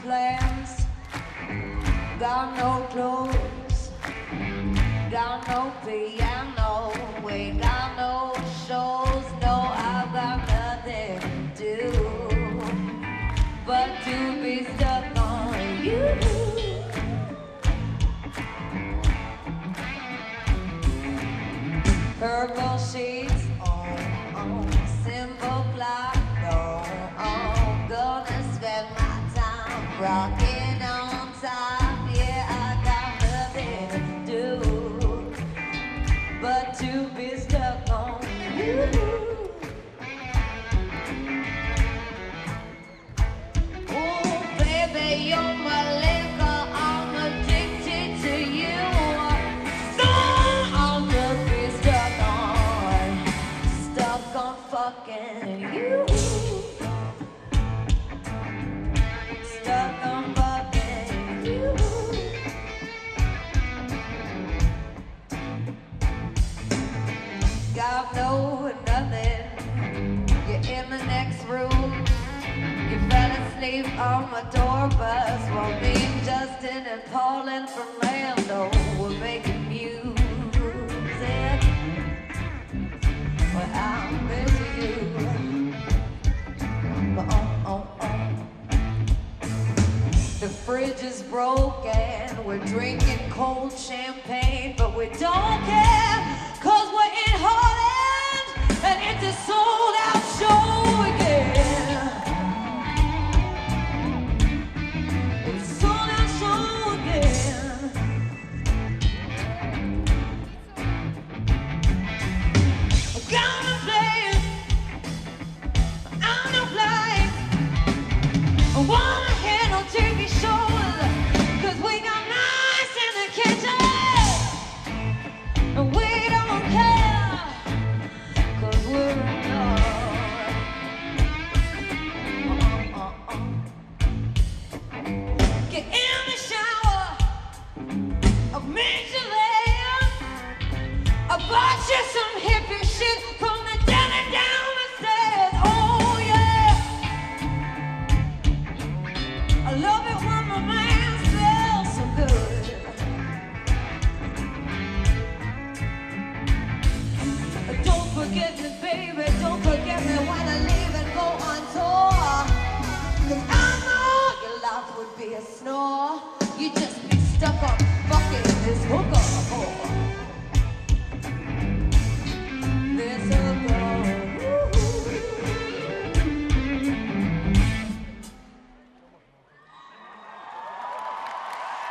plans, got no clothes, got no piano, ain't got no shows, no, I got nothing to do but to be stuck on you. Purple sheets on simple clock. Gonna spend my time rocking on top. Yeah, I got nothing to do but to be stuck on you. Oh, baby, you're my liquor. I'm addicted to you. So I'm just be stuck on fucking you. God knows nothing. You're in the next room. You fell asleep on my tour bus while me, Justin, and Paulin from Lando were making music. Well, I miss you. The fridge is broken. We're drinking cold champagne, but we don't care, 'cause we're in Holland and it's a sold-out show again. It's a sold-out show again. I'm gonna play it. I'm no flight. I wanna handle turkey shoulders, 'cause we got nice in the kitchen. And we don't care, 'cause we're in love. Get in the shower, I've made you layer. I bought you some hippie shit from the deli down the stairs. Oh yeah, I love it when my man smells so good. Don't forget me, baby, don't forget me when I leave and go on tour. 'Cause I know your life would be a snore. You just be stuck on fucking this hooker.